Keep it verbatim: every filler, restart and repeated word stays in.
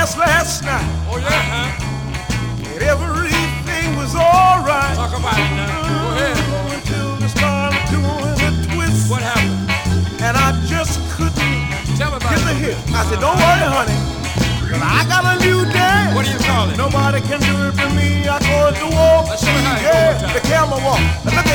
dance last night. Oh, yeah, huh? And everything was all right. Talk about it now. Go ahead. Until they started doing a twist. What happened? And I just couldn't Tell me about get the it. hit. I said, don't worry, honey. I got a new dance. What do you call it? Nobody can do it for me. I call it the walk. Let's show me how you Yeah, do it. the camel walk. Look